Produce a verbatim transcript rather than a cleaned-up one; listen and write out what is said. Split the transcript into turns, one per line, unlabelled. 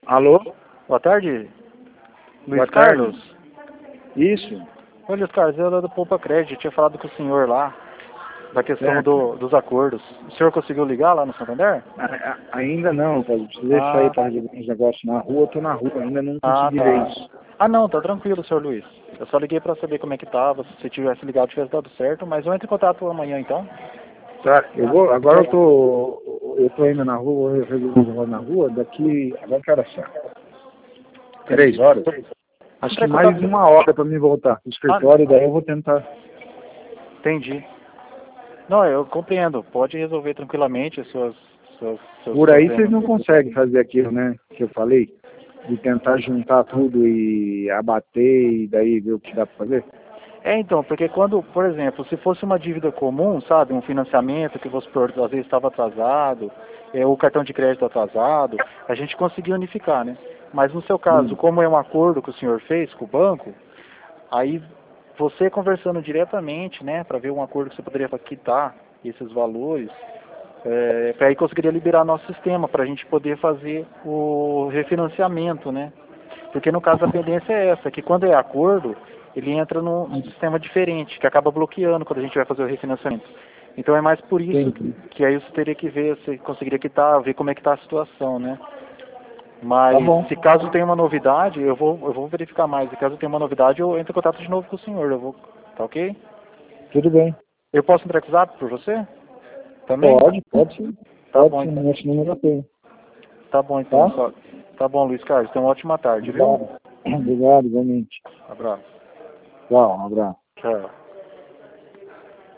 Alô?
Boa tarde, Luiz
Boa tarde.
Carlos.
Isso.
Oi, Luiz Carlos, eu do Poupa Crédito, eu tinha falado com o senhor lá, da questão
Certo.
do, dos acordos. O senhor conseguiu ligar lá no Santander?
A- a- ainda não, cara. Precisei sair
Ah,
para resolver uns negócios na rua. Eu tô na rua, ainda não
ah,
consegui ver
tá.
isso.
Ah, não, tá tranquilo, senhor Luiz. Eu só liguei pra saber como é que tava, se você tivesse ligado tivesse dado certo, mas eu entro em contato amanhã então.
Tá, eu vou, agora eu tô, eu tô indo na rua, eu resolvi um negócio na rua, daqui, agora que hora são? Três
Entendi.
horas? Acho
Entrar
que
em
mais
contato.
de uma hora para mim voltar pro
Ah,
escritório, daí eu vou tentar.
entendi. Não, eu compreendo. Pode resolver tranquilamente as suas, suas, seus
Por aí vocês
problemas.
não conseguem fazer aquilo, né, que eu falei, de tentar juntar tudo e abater e daí ver o que dá para fazer?
É, então, porque quando, por exemplo, se fosse uma dívida comum, sabe, um financiamento que você, por, às vezes, estava atrasado, é, o cartão de crédito atrasado, a gente conseguia unificar, né? Mas no seu caso,
Hum.
como é um acordo que o senhor fez com o banco, aí você conversando diretamente, né, para ver um acordo que você poderia quitar esses valores, é, para aí conseguiria liberar nosso sistema, para a gente poder fazer o refinanciamento, né? Porque no caso a pendência é essa, que quando é acordo, ele entra num, num sistema diferente, que acaba bloqueando quando a gente vai fazer o refinanciamento. Então é mais por isso
Entendi.
que aí você teria que ver, você conseguiria quitar, ver como é que está a situação, né?
Tá
Mas
bom.
se caso tenha uma novidade, eu vou, eu vou verificar mais. Se caso tenha uma novidade, eu entro em contato de novo com o senhor, eu vou, tá ok?
Tudo bem.
Eu posso entrar com o WhatsApp por você? Também?
Pode, pode sim.
Tá
Pode
bom
sim,
então.
nesse número eu tenho.
Tá bom então,
Tá?
só. Tá bom, Luiz Carlos. Tenha uma ótima tarde, viu?
Obrigado. Obrigado, igualmente.
Abraço.
Tchau, um abraço.
Tchau.